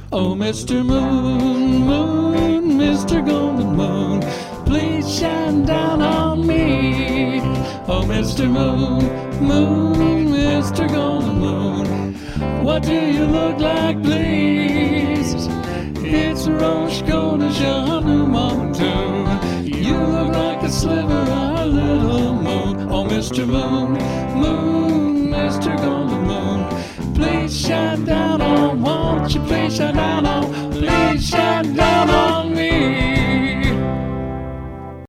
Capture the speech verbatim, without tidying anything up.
Oh, Mister Moon, Moon, Mister Golden Moon, please shine down on me. Oh, Mister Moon, Moon, Mister Golden Moon, what do you look like, please? It's Rosh Chodesh Hanuman too. You look like a sliver of a little moon. Oh, Mister Moon, Moon, Mister Golden